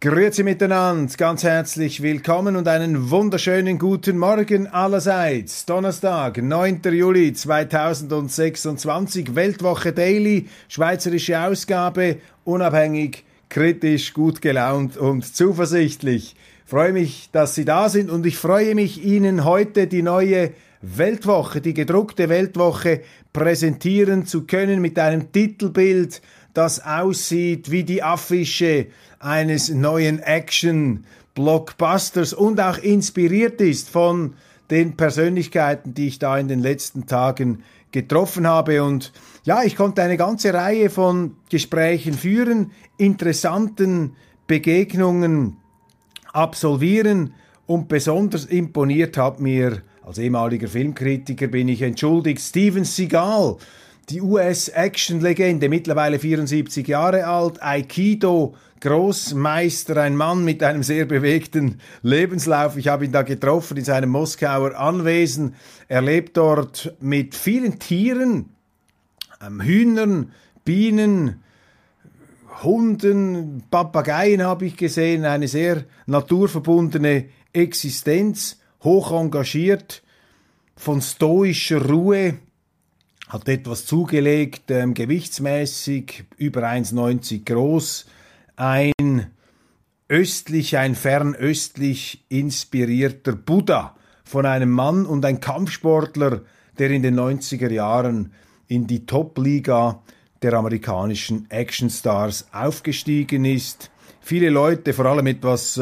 Grüezi miteinander, ganz herzlich willkommen und einen wunderschönen guten Morgen allerseits. Donnerstag, 9. Juli 2026, Weltwoche Daily, schweizerische Ausgabe, unabhängig, kritisch, gut gelaunt und zuversichtlich. Ich freue mich, dass Sie da sind und ich freue mich, Ihnen heute die neue Weltwoche, die gedruckte Weltwoche präsentieren zu können mit einem Titelbild, das aussieht wie die Affische eines neuen Action-Blockbusters und auch inspiriert ist von den Persönlichkeiten, die ich da in den letzten Tagen getroffen habe. Und ja, ich konnte eine ganze Reihe von Gesprächen führen, interessanten Begegnungen absolvieren und besonders imponiert hat mir, als ehemaliger Filmkritiker bin ich entschuldigt, Steven Seagal, die US-Action-Legende, mittlerweile 74 Jahre alt, Aikido-Großmeister, ein Mann mit einem sehr bewegten Lebenslauf. Ich habe ihn da getroffen in seinem Moskauer Anwesen. Er lebt dort mit vielen Tieren, Hühnern, Bienen, Hunden, Papageien habe ich gesehen, eine sehr naturverbundene Existenz, hoch engagiert, von stoischer Ruhe, hat etwas zugelegt, gewichtsmäßig, über 1,90 groß, ein fernöstlich inspirierter Buddha von einem Mann und ein Kampfsportler, der in den 90er Jahren in die Top-Liga der amerikanischen Actionstars aufgestiegen ist. Viele Leute, vor allem etwas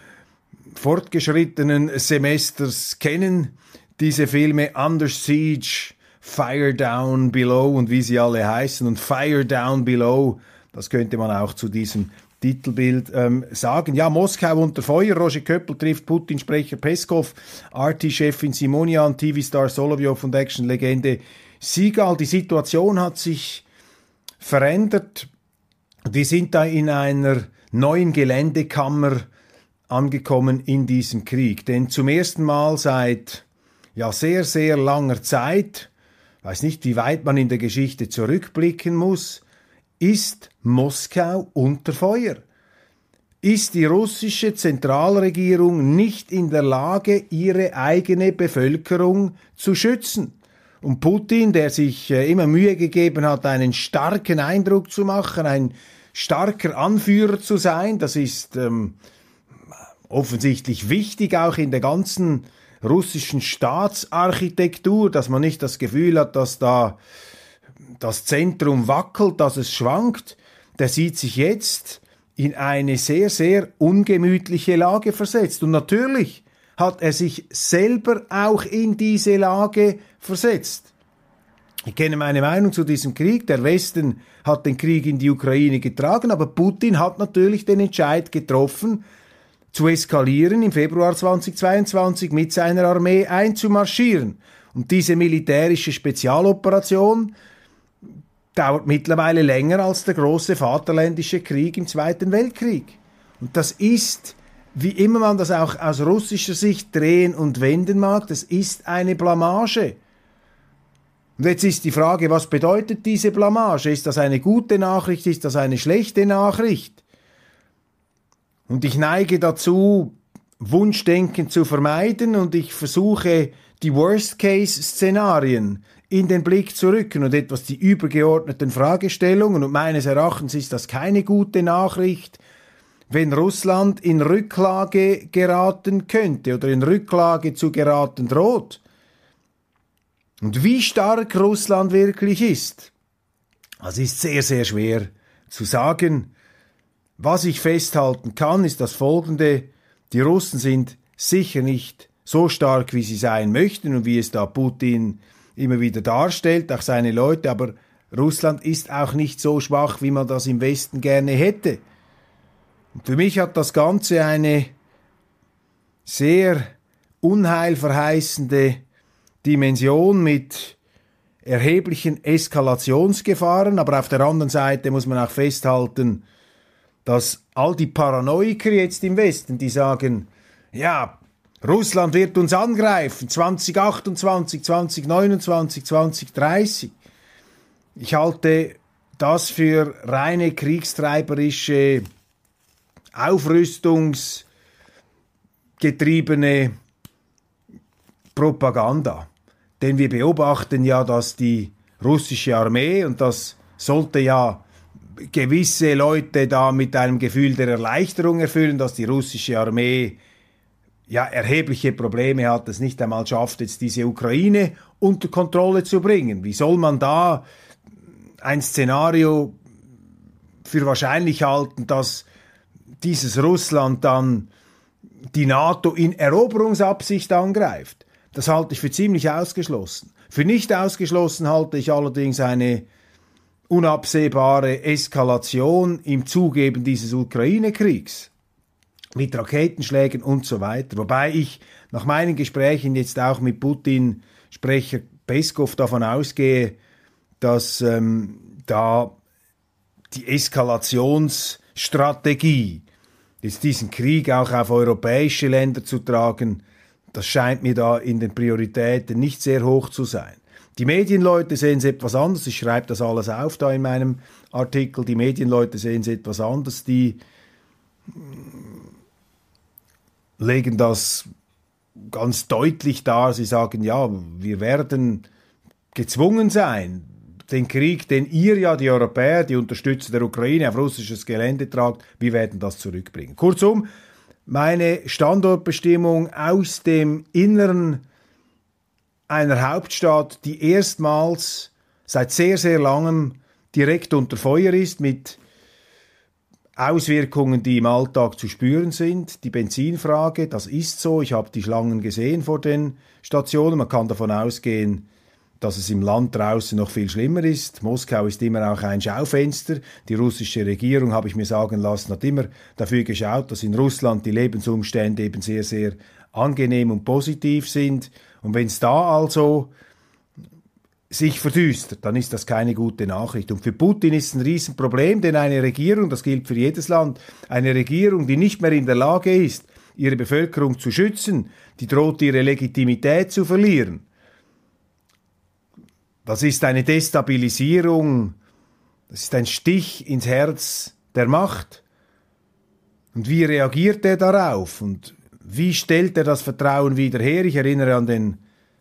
fortgeschrittenen Semesters, kennen diese Filme Under Siege, Fire Down Below und wie sie alle heißen. Und Fire Down Below, das könnte man auch zu diesem Titelbild sagen. Ja, Moskau unter Feuer. Roger Köppel trifft Putin-Sprecher Peskov, RT-Chefin Simonian, TV-Star Solovyov und Action-Legende Seagal. Die Situation hat sich verändert. Wir sind da in einer neuen Geländekammer angekommen in diesem Krieg. Denn zum ersten Mal seit sehr, sehr langer Zeit, weiß nicht, wie weit man in der Geschichte zurückblicken muss, ist Moskau unter Feuer. Ist die russische Zentralregierung nicht in der Lage, ihre eigene Bevölkerung zu schützen? Und Putin, der sich immer Mühe gegeben hat, einen starken Eindruck zu machen, ein starker Anführer zu sein, das ist offensichtlich wichtig, auch in der ganzen russischen Staatsarchitektur, dass man nicht das Gefühl hat, dass da das Zentrum wackelt, dass es schwankt, der sieht sich jetzt in eine sehr, sehr ungemütliche Lage versetzt. Und natürlich hat er sich selber auch in diese Lage versetzt. Ich kenne meine Meinung zu diesem Krieg. Der Westen hat den Krieg in die Ukraine getragen, aber Putin hat natürlich den Entscheid getroffen, zu eskalieren, im Februar 2022 mit seiner Armee einzumarschieren. Und diese militärische Spezialoperation dauert mittlerweile länger als der große Vaterländische Krieg im Zweiten Weltkrieg. Und das ist, wie immer man das auch aus russischer Sicht drehen und wenden mag, das ist eine Blamage. Und jetzt ist die Frage, was bedeutet diese Blamage? Ist das eine gute Nachricht? Ist das eine schlechte Nachricht? Und ich neige dazu, Wunschdenken zu vermeiden und ich versuche, die Worst-Case-Szenarien in den Blick zu rücken und etwas die übergeordneten Fragestellungen. Und meines Erachtens ist das keine gute Nachricht, wenn Russland in Rücklage geraten könnte oder in Rücklage zu geraten droht. Und wie stark Russland wirklich ist, das ist sehr, sehr schwer zu sagen. Was ich festhalten kann, ist das Folgende: Die Russen sind sicher nicht so stark, wie sie sein möchten und wie es da Putin immer wieder darstellt, auch seine Leute, aber Russland ist auch nicht so schwach, wie man das im Westen gerne hätte. Und für mich hat das Ganze eine sehr unheilverheißende Dimension mit erheblichen Eskalationsgefahren, aber auf der anderen Seite muss man auch festhalten, dass all die Paranoiker jetzt im Westen, die sagen, ja, Russland wird uns angreifen, 2028, 2029, 2030. Ich halte das für reine kriegstreiberische aufrüstungsgetriebene Propaganda. Denn wir beobachten ja, dass die russische Armee, und das sollte ja gewisse Leute da mit einem Gefühl der Erleichterung erfüllen, dass die russische Armee ja erhebliche Probleme hat, es nicht einmal schafft, jetzt diese Ukraine unter Kontrolle zu bringen. Wie soll man da ein Szenario für wahrscheinlich halten, dass dieses Russland dann die NATO in Eroberungsabsicht angreift? Das halte ich für ziemlich ausgeschlossen. Für nicht ausgeschlossen halte ich allerdings eine unabsehbare Eskalation im Zuge eben dieses Ukraine-Kriegs mit Raketenschlägen und so weiter. Wobei ich nach meinen Gesprächen jetzt auch mit Putin-Sprecher Peskov davon ausgehe, dass da die Eskalationsstrategie, jetzt diesen Krieg auch auf europäische Länder zu tragen, das scheint mir da in den Prioritäten nicht sehr hoch zu sein. Die Medienleute sehen es etwas anders. Ich schreibe das alles auf da in meinem Artikel. Die Medienleute sehen es etwas anders. Die legen das ganz deutlich dar. Sie sagen, ja, wir werden gezwungen sein, den Krieg, den ihr ja, die Europäer, die Unterstützer der Ukraine, auf russisches Gelände tragt, wir werden das zurückbringen. Kurzum, meine Standortbestimmung aus dem Inneren einer Hauptstadt, die erstmals seit sehr, sehr langem direkt unter Feuer ist, mit Auswirkungen, die im Alltag zu spüren sind. Die Benzinfrage, das ist so. Ich habe die Schlangen gesehen vor den Stationen. Man kann davon ausgehen, dass es im Land draußen noch viel schlimmer ist. Moskau ist immer auch ein Schaufenster. Die russische Regierung, habe ich mir sagen lassen, hat immer dafür geschaut, dass in Russland die Lebensumstände eben sehr, sehr angenehm und positiv sind. Und wenn es da also sich verdüstert, dann ist das keine gute Nachricht. Und für Putin ist es ein Riesenproblem, denn eine Regierung, das gilt für jedes Land, eine Regierung, die nicht mehr in der Lage ist, ihre Bevölkerung zu schützen, die droht ihre Legitimität zu verlieren. Das ist eine Destabilisierung, das ist ein Stich ins Herz der Macht. Und wie reagiert er darauf? Und wie stellt er das Vertrauen wieder her? Ich erinnere an den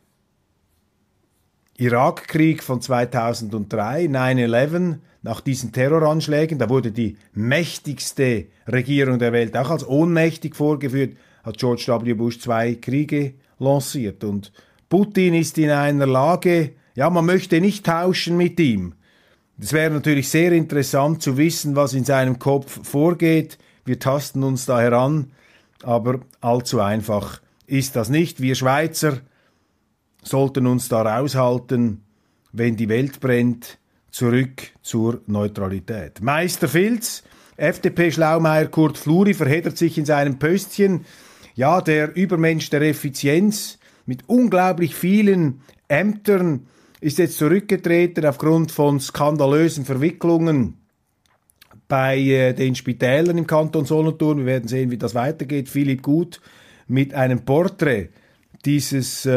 Irakkrieg von 2003, 9/11, nach diesen Terroranschlägen. Da wurde die mächtigste Regierung der Welt auch als ohnmächtig vorgeführt, hat George W. Bush 2 Kriege lanciert. Und Putin ist in einer Lage, ja, man möchte nicht tauschen mit ihm. Es wäre natürlich sehr interessant zu wissen, was in seinem Kopf vorgeht. Wir tasten uns da heran, aber allzu einfach ist das nicht. Wir Schweizer sollten uns da raushalten, wenn die Welt brennt, zurück zur Neutralität. Meister Filz, FDP-Schlaumeier Kurt Fluri verheddert sich in seinem Pöstchen. Ja, der Übermensch der Effizienz mit unglaublich vielen Ämtern ist jetzt zurückgetreten aufgrund von skandalösen Verwicklungen bei den Spitälern im Kanton Solothurn. Wir werden sehen, wie das weitergeht. Philipp Gut mit einem Porträt dieses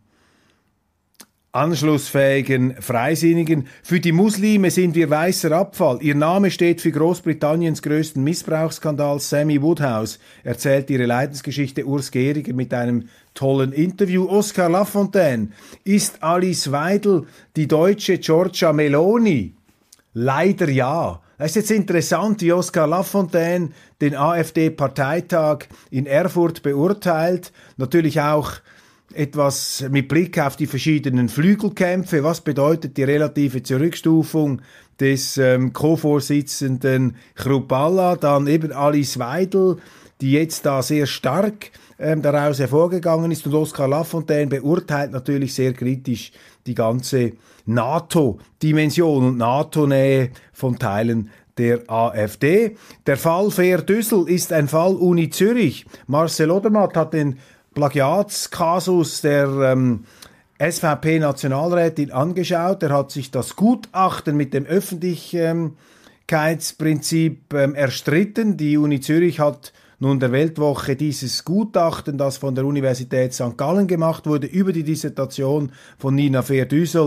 anschlussfähigen Freisinnigen. Für die Muslime sind wir weißer Abfall. Ihr Name steht für Großbritanniens größten Missbrauchsskandal. Sammy Woodhouse erzählt ihre Leidensgeschichte. Urs Gehriger mit einem tollen Interview. Oscar Lafontaine. Ist Alice Weidel die deutsche Giorgia Meloni? Leider ja. Es ist jetzt interessant, wie Oscar Lafontaine den AfD-Parteitag in Erfurt beurteilt. Natürlich auch etwas mit Blick auf die verschiedenen Flügelkämpfe. Was bedeutet die relative Zurückstufung des Co-Vorsitzenden Chrupalla? Dann eben Alice Weidel, die jetzt da sehr stark daraus hervorgegangen ist. Und Oscar Lafontaine beurteilt natürlich sehr kritisch die ganze NATO-Dimension und NATO-Nähe von Teilen der AfD. Der Fall Fehrdüssel ist ein Fall Uni Zürich. Marcel Odermatt hat den Plagiatskasus der SVP-Nationalrätin angeschaut. Er hat sich das Gutachten mit dem Öffentlichkeitsprinzip erstritten. Die Uni Zürich hat nun der Weltwoche dieses Gutachten, das von der Universität St. Gallen gemacht wurde, über die Dissertation von Nina Fehrdüssel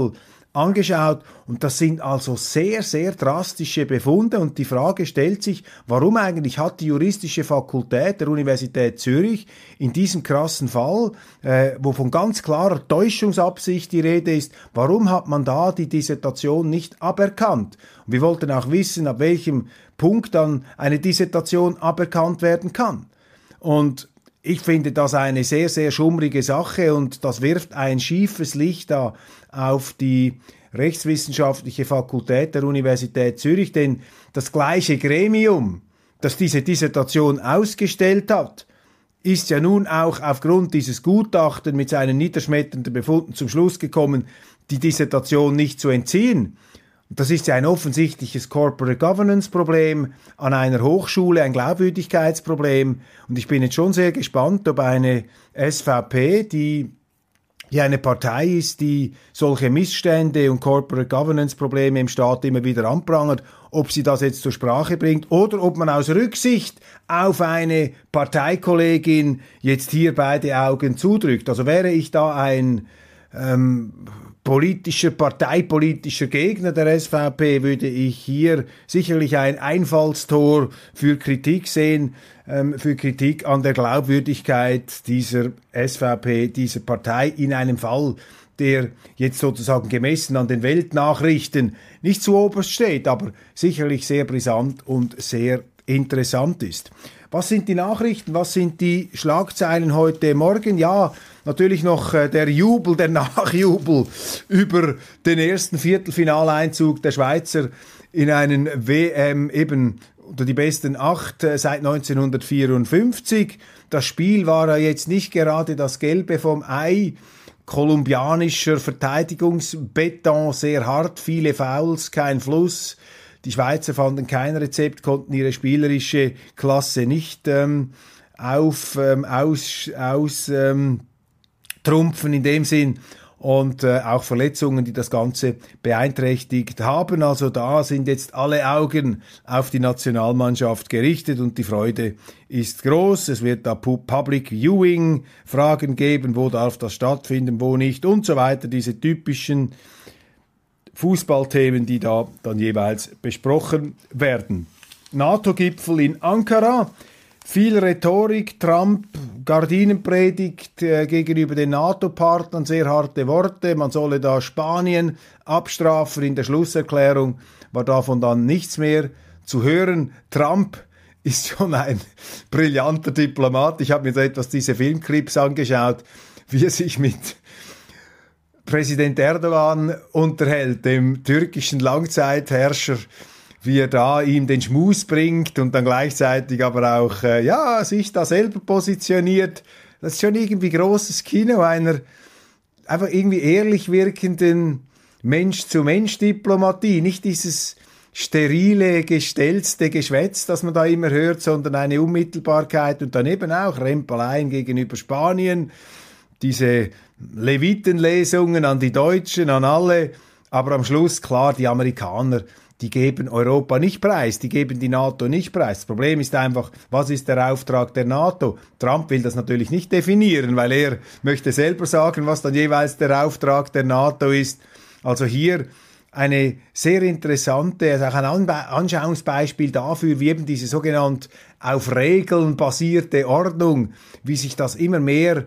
angeschaut und das sind also sehr, sehr drastische Befunde und die Frage stellt sich, warum eigentlich hat die juristische Fakultät der Universität Zürich in diesem krassen Fall, wo von ganz klarer Täuschungsabsicht die Rede ist, warum hat man da die Dissertation nicht aberkannt? Und wir wollten auch wissen, ab welchem Punkt dann eine Dissertation aberkannt werden kann. Und ich finde das eine sehr, sehr schummrige Sache und das wirft ein schiefes Licht da auf die Rechtswissenschaftliche Fakultät der Universität Zürich, denn das gleiche Gremium, das diese Dissertation ausgestellt hat, ist ja nun auch aufgrund dieses Gutachtens mit seinen niederschmetternden Befunden zum Schluss gekommen, die Dissertation nicht zu entziehen. Das ist ja ein offensichtliches Corporate Governance Problem an einer Hochschule, ein Glaubwürdigkeitsproblem. Und ich bin jetzt schon sehr gespannt, ob eine SVP, die eine Partei ist, die solche Missstände und Corporate Governance Probleme im Staat immer wieder anprangert, ob sie das jetzt zur Sprache bringt oder ob man aus Rücksicht auf eine Parteikollegin jetzt hier beide Augen zudrückt. Also wäre ich da ein parteipolitischer Gegner der SVP, würde ich hier sicherlich ein Einfallstor für Kritik sehen, für Kritik an der Glaubwürdigkeit dieser SVP, dieser Partei in einem Fall, der jetzt sozusagen gemessen an den Weltnachrichten nicht zu oberst steht, aber sicherlich sehr brisant und sehr interessant ist. Was sind die Nachrichten? Was sind die Schlagzeilen heute Morgen? Ja, natürlich noch der Jubel, der Nachjubel über den ersten Viertelfinaleinzug der Schweizer in einen WM eben unter die besten 8 seit 1954. Das Spiel war ja jetzt nicht gerade das Gelbe vom Ei. Kolumbianischer Verteidigungsbeton, sehr hart, viele Fouls, kein Fluss. Die Schweizer fanden kein Rezept, konnten ihre spielerische Klasse nicht trumpfen in dem Sinn und auch Verletzungen, die das Ganze beeinträchtigt haben. Also da sind jetzt alle Augen auf die Nationalmannschaft gerichtet und die Freude ist groß. Es wird da Public Viewing Fragen geben, wo darf das stattfinden, wo nicht und so weiter. Diese typischen Fußballthemen, die da dann jeweils besprochen werden. NATO-Gipfel in Ankara, viel Rhetorik, Trump, Gardinenpredigt gegenüber den NATO-Partnern, sehr harte Worte, man solle da Spanien abstrafen. In der Schlusserklärung war davon dann nichts mehr zu hören. Trump ist schon ein brillanter Diplomat. Ich habe mir so etwas diese Filmclips angeschaut, wie er sich mit Präsident Erdogan unterhält, dem türkischen Langzeitherrscher, wie er da ihm den Schmus bringt und dann gleichzeitig aber auch sich da selber positioniert. Das ist schon irgendwie großes Kino einer einfach irgendwie ehrlich wirkenden Mensch-zu-Mensch-Diplomatie, nicht dieses sterile, gestelzte Geschwätz, das man da immer hört, sondern eine Unmittelbarkeit und dann eben auch Rempeleien gegenüber Spanien, diese Levitenlesungen an die Deutschen, an alle, aber am Schluss, klar, die Amerikaner, die geben Europa nicht preis, die geben die NATO nicht preis. Das Problem ist einfach, was ist der Auftrag der NATO? Trump will das natürlich nicht definieren, weil er möchte selber sagen, was dann jeweils der Auftrag der NATO ist. Also hier eine sehr interessante, also auch ein Anschauungsbeispiel dafür, wie eben diese sogenannte auf Regeln basierte Ordnung, wie sich das immer mehr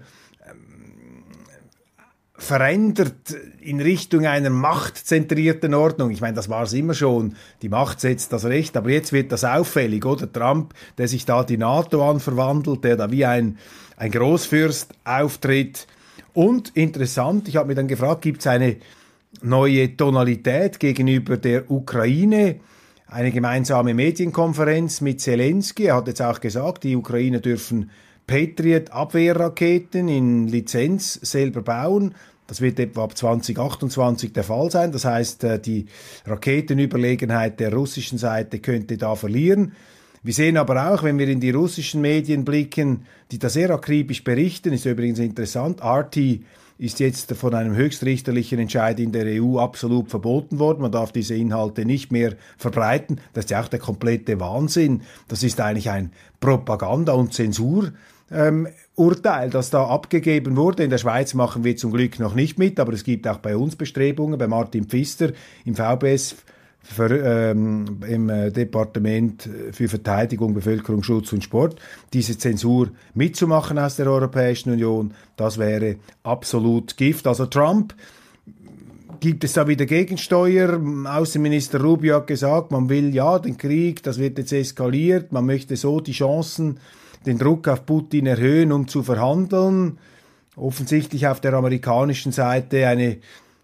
verändert in Richtung einer machtzentrierten Ordnung. Ich meine, das war es immer schon. Die Macht setzt das Recht, aber jetzt wird das auffällig, oder? Trump, der sich da die NATO anverwandelt, der da wie ein Großfürst auftritt. Und interessant, ich habe mir dann gefragt, gibt es eine neue Tonalität gegenüber der Ukraine? Eine gemeinsame Medienkonferenz mit Zelensky. Er hat jetzt auch gesagt, die Ukrainer dürfen Patriot-Abwehrraketen in Lizenz selber bauen. Das wird etwa ab 2028 der Fall sein. Das heißt, die Raketenüberlegenheit der russischen Seite könnte da verlieren. Wir sehen aber auch, wenn wir in die russischen Medien blicken, die da sehr akribisch berichten, ist übrigens interessant, RT ist jetzt von einem höchstrichterlichen Entscheid in der EU absolut verboten worden. Man darf diese Inhalte nicht mehr verbreiten. Das ist ja auch der komplette Wahnsinn. Das ist eigentlich ein Propaganda- und Zensurmedium Urteil, das da abgegeben wurde. In der Schweiz machen wir zum Glück noch nicht mit, aber es gibt auch bei uns Bestrebungen, bei Martin Pfister im VBS, im Departement für Verteidigung, Bevölkerungsschutz und Sport, diese Zensur mitzumachen aus der Europäischen Union. Das wäre absolut Gift. Also Trump, gibt es da wieder Gegensteuer? Außenminister Rubio hat gesagt, man will ja den Krieg, das wird jetzt eskaliert, man möchte so die Chancen, den Druck auf Putin erhöhen, um zu verhandeln. Offensichtlich auf der amerikanischen Seite eine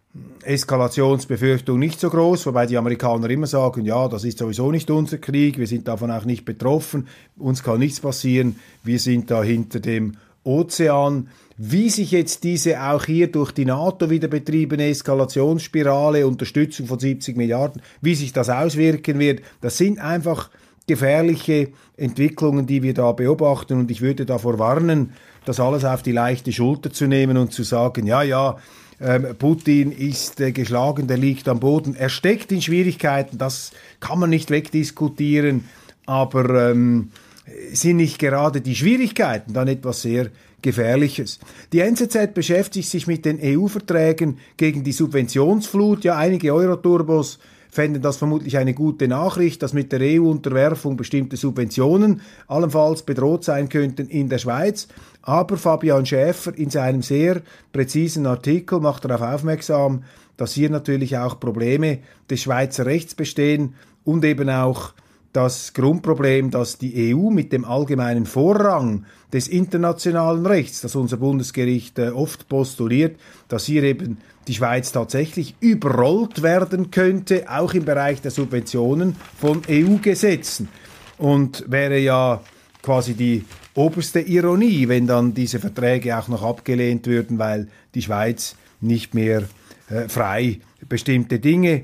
Eskalationsbefürchtung nicht so groß, wobei die Amerikaner immer sagen, ja, das ist sowieso nicht unser Krieg, wir sind davon auch nicht betroffen, uns kann nichts passieren, wir sind da hinter dem Ozean. Wie sich jetzt diese auch hier durch die NATO wieder betriebene Eskalationsspirale, Unterstützung von 70 Milliarden, wie sich das auswirken wird, das sind einfach gefährliche Entwicklungen, die wir da beobachten, und ich würde davor warnen, das alles auf die leichte Schulter zu nehmen und zu sagen, ja, Putin ist geschlagen, der liegt am Boden. Er steckt in Schwierigkeiten, das kann man nicht wegdiskutieren, aber sind nicht gerade die Schwierigkeiten dann etwas sehr Gefährliches. Die NZZ beschäftigt sich mit den EU-Verträgen gegen die Subventionsflut. Ja, einige Euroturbos fänden das vermutlich eine gute Nachricht, dass mit der EU-Unterwerfung bestimmte Subventionen allenfalls bedroht sein könnten in der Schweiz. Aber Fabian Schäfer in seinem sehr präzisen Artikel macht darauf aufmerksam, dass hier natürlich auch Probleme des Schweizer Rechts bestehen und eben auch das Grundproblem, dass die EU mit dem allgemeinen Vorrang des internationalen Rechts, das unser Bundesgericht oft postuliert, dass hier eben die Schweiz tatsächlich überrollt werden könnte, auch im Bereich der Subventionen von EU-Gesetzen. Und wäre ja quasi die oberste Ironie, wenn dann diese Verträge auch noch abgelehnt würden, weil die Schweiz nicht mehr frei bestimmte Dinge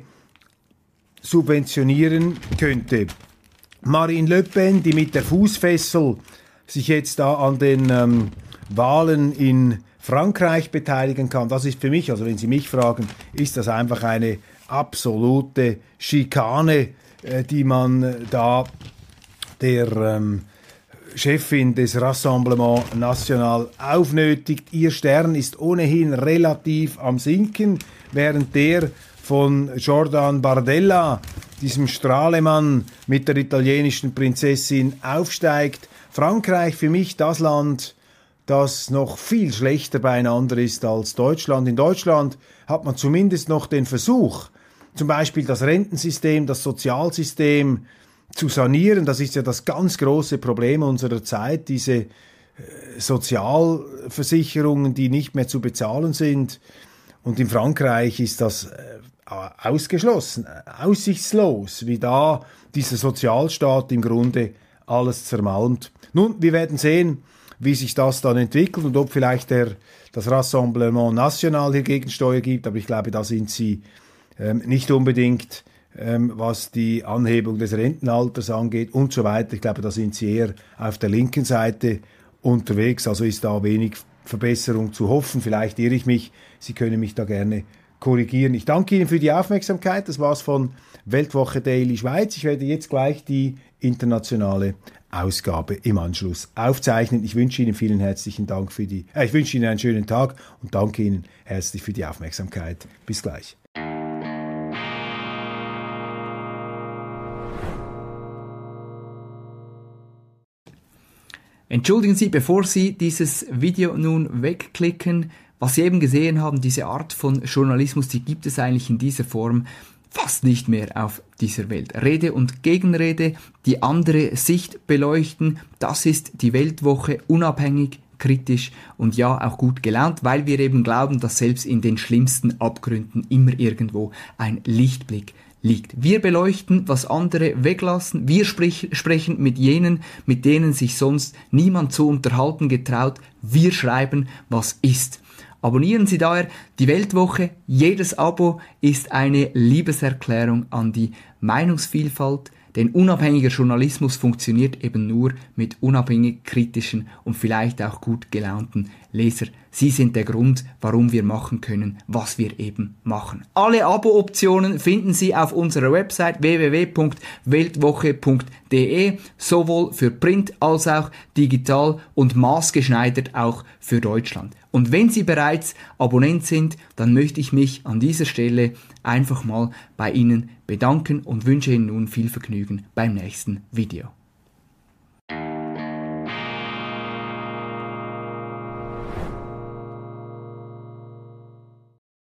subventionieren könnte. Marine Le Pen, die mit der Fußfessel sich jetzt da an den Wahlen in Frankreich beteiligen kann, das ist für mich, also wenn Sie mich fragen, ist das einfach eine absolute Schikane, die man da der Chefin des Rassemblement National aufnötigt. Ihr Stern ist ohnehin relativ am Sinken, während der von Jordan Bardella, diesem Strahlemann mit der italienischen Prinzessin, aufsteigt. Frankreich für mich das Land, das noch viel schlechter beieinander ist als Deutschland. In Deutschland hat man zumindest noch den Versuch, zum Beispiel das Rentensystem, das Sozialsystem zu sanieren. Das ist ja das ganz große Problem unserer Zeit, diese Sozialversicherungen, die nicht mehr zu bezahlen sind. Und in Frankreich ist das ausgeschlossen, aussichtslos, wie da dieser Sozialstaat im Grunde alles zermalmt. Nun, wir werden sehen, wie sich das dann entwickelt und ob vielleicht das Rassemblement National hier Gegensteuer gibt, aber ich glaube, da sind sie nicht unbedingt, was die Anhebung des Rentenalters angeht und so weiter. Ich glaube, da sind sie eher auf der linken Seite unterwegs, also ist da wenig Verbesserung zu hoffen. Vielleicht irre ich mich, Sie können mich da gerne korrigieren. Ich danke Ihnen für die Aufmerksamkeit. Das war's von Weltwoche Daily Schweiz. Ich werde jetzt gleich die internationale Ausgabe im Anschluss aufzeichnen. Ich wünsche Ihnen vielen herzlichen Dank ich wünsche Ihnen einen schönen Tag und danke Ihnen herzlich für die Aufmerksamkeit. Bis gleich. Entschuldigen Sie, bevor Sie dieses Video nun wegklicken, was Sie eben gesehen haben, diese Art von Journalismus, die gibt es eigentlich in dieser Form fast nicht mehr auf dieser Welt. Rede und Gegenrede, die andere Sicht beleuchten, das ist die Weltwoche, unabhängig, kritisch und ja, auch gut gelaunt, weil wir eben glauben, dass selbst in den schlimmsten Abgründen immer irgendwo ein Lichtblick liegt. Wir beleuchten, was andere weglassen. Wir sprechen mit jenen, mit denen sich sonst niemand zu unterhalten getraut. Wir schreiben, was ist. Abonnieren Sie daher die Weltwoche. Jedes Abo ist eine Liebeserklärung an die Meinungsvielfalt, denn unabhängiger Journalismus funktioniert eben nur mit unabhängig kritischen und vielleicht auch gut gelaunten Leserstimmen. Sie sind der Grund, warum wir machen können, was wir eben machen. Alle Abo-Optionen finden Sie auf unserer Website www.weltwoche.de, sowohl für Print als auch digital und maßgeschneidert auch für Deutschland. Und wenn Sie bereits Abonnent sind, dann möchte ich mich an dieser Stelle einfach mal bei Ihnen bedanken und wünsche Ihnen nun viel Vergnügen beim nächsten Video.